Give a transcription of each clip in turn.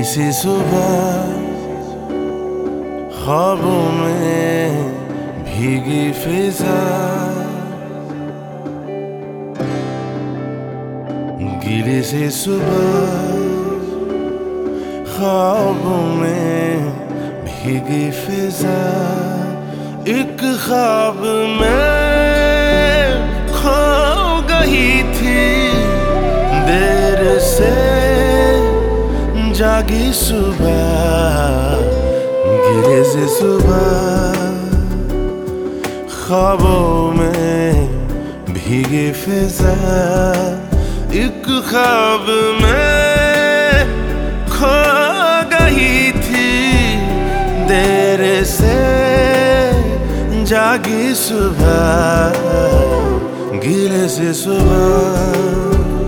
सी सुबह ख्वाबों में भीगी फिजा, गीली सी सुबह ख्वाबों में भीगी फिजा। एक ख्वाब में खो गई थी, देर से जागी सुबह, गिरे से सुबह ख्वाबों में भीगी फिजा। एक ख्वाब में खो गई थी, देर से जागी सुबह, गिरे से सुबह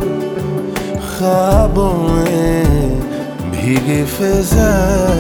ख्वाबों में भीगी फिजा।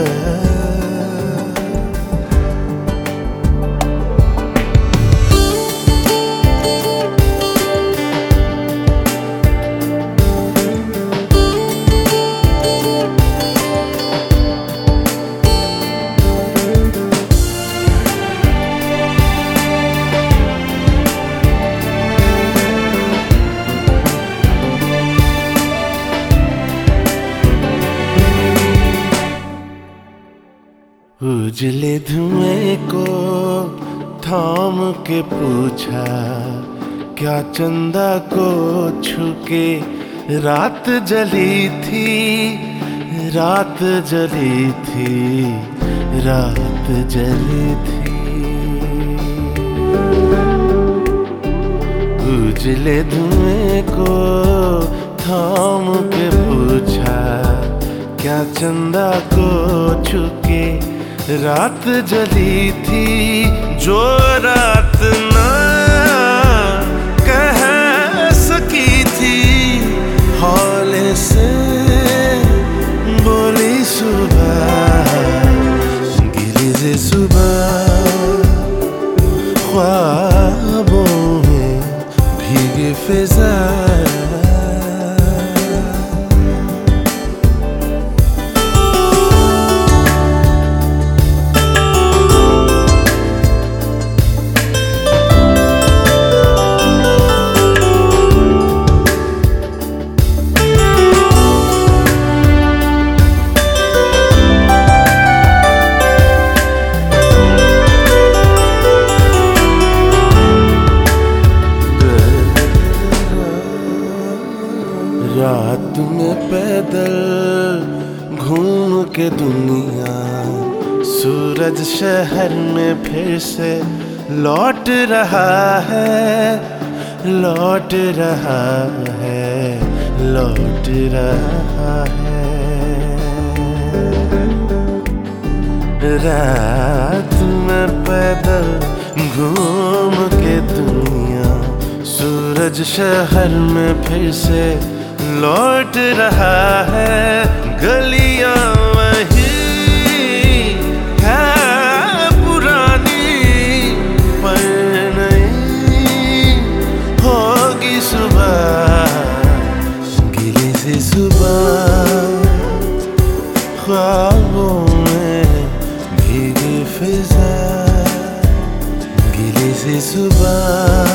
उजले धुएं को थाम के पूछा, क्या चंदा को छूके रात जली थी, रात जली थी, रात जली थी। उजले धुएं को थाम के पूछा, क्या चंदा को छूके रात जली थी, जो रात ना कह सकी थी, हौले से बोली सुबह, गिरी से सुबह ख्वाबों में भीगी फिजा। रात में पैदल घूम के दुनिया, सूरज शहर में फिर से लौट रहा है, लौट रहा है, लौट रहा है। रात में पैदल घूम के दुनिया, सूरज शहर में फिर से लौट रहा है। गलियां वही है पुरानी, पर नहीं होगी सुबह, गिली सी सुबह ख्वाबों में भीगी फिजा, गिली सी सुबह।